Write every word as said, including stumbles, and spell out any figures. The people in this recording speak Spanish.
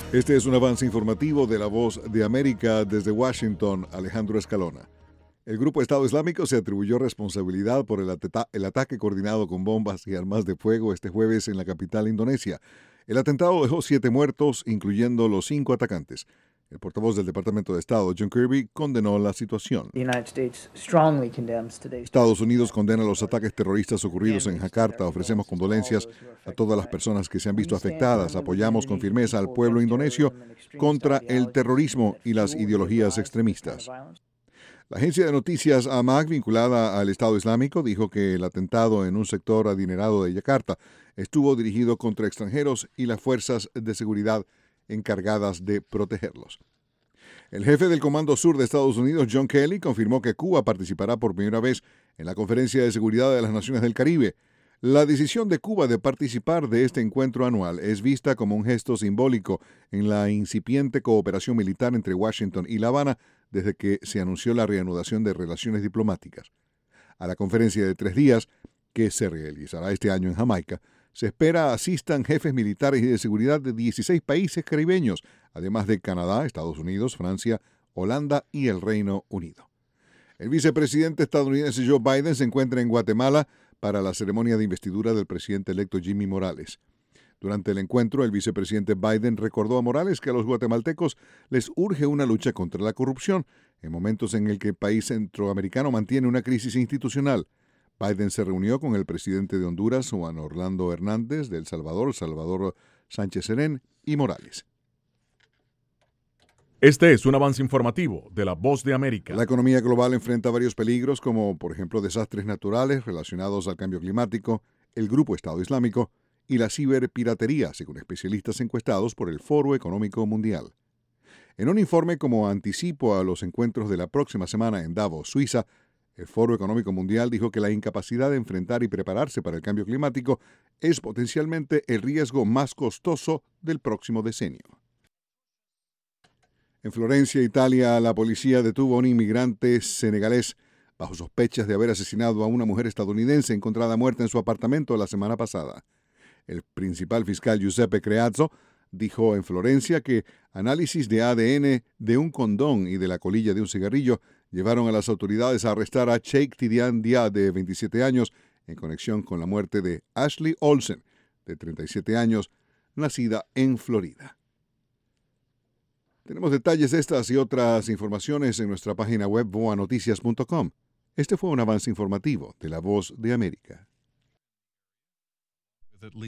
Este es un avance informativo de La Voz de América desde Washington, Alejandro Escalona. El grupo Estado Islámico se atribuyó responsabilidad por el, ateta- el ataque coordinado con bombas y armas de fuego este jueves en la capital indonesia. El atentado dejó siete muertos, incluyendo los cinco atacantes. El portavoz del Departamento de Estado, John Kirby, condenó la situación. Estados Unidos condena los ataques terroristas ocurridos en Jakarta. Ofrecemos condolencias a todas las personas que se han visto afectadas. Apoyamos con firmeza al pueblo indonesio contra el terrorismo y las ideologías extremistas. La agencia de noticias Amaq, vinculada al Estado Islámico, dijo que el atentado en un sector adinerado de Yakarta estuvo dirigido contra extranjeros y las fuerzas de seguridad encargadas de protegerlos. El jefe del Comando Sur de Estados Unidos, John Kelly, confirmó que Cuba participará por primera vez en la Conferencia de Seguridad de las Naciones del Caribe. La decisión de Cuba de participar de este encuentro anual es vista como un gesto simbólico en la incipiente cooperación militar entre Washington y La Habana desde que se anunció la reanudación de relaciones diplomáticas. A la conferencia de tres días, que se realizará este año en Jamaica, se espera asistan jefes militares y de seguridad de dieciséis países caribeños, además de Canadá, Estados Unidos, Francia, Holanda y el Reino Unido. El vicepresidente estadounidense Joe Biden se encuentra en Guatemala para la ceremonia de investidura del presidente electo Jimmy Morales. Durante el encuentro, el vicepresidente Biden recordó a Morales que a los guatemaltecos les urge una lucha contra la corrupción, en momentos en el que el país centroamericano mantiene una crisis institucional. Biden se reunió con el presidente de Honduras, Juan Orlando Hernández, de El Salvador, Salvador Sánchez Serén y Morales. Este es un avance informativo de La Voz de América. La economía global enfrenta varios peligros, como por ejemplo desastres naturales relacionados al cambio climático, el grupo Estado Islámico y la ciberpiratería, según especialistas encuestados por el Foro Económico Mundial. En un informe como anticipo a los encuentros de la próxima semana en Davos, Suiza, el Foro Económico Mundial dijo que la incapacidad de enfrentar y prepararse para el cambio climático es potencialmente el riesgo más costoso del próximo decenio. En Florencia, Italia, la policía detuvo a un inmigrante senegalés bajo sospechas de haber asesinado a una mujer estadounidense encontrada muerta en su apartamento la semana pasada. El principal fiscal Giuseppe Creazzo dijo en Florencia que análisis de A D N de un condón y de la colilla de un cigarrillo llevaron a las autoridades a arrestar a Cheikh Tidiane Dia, de veintisiete años, en conexión con la muerte de Ashley Olsen, de treinta y siete años, nacida en Florida. Tenemos detalles de estas y otras informaciones en nuestra página web voa noticias punto com. Este fue un avance informativo de La Voz de América.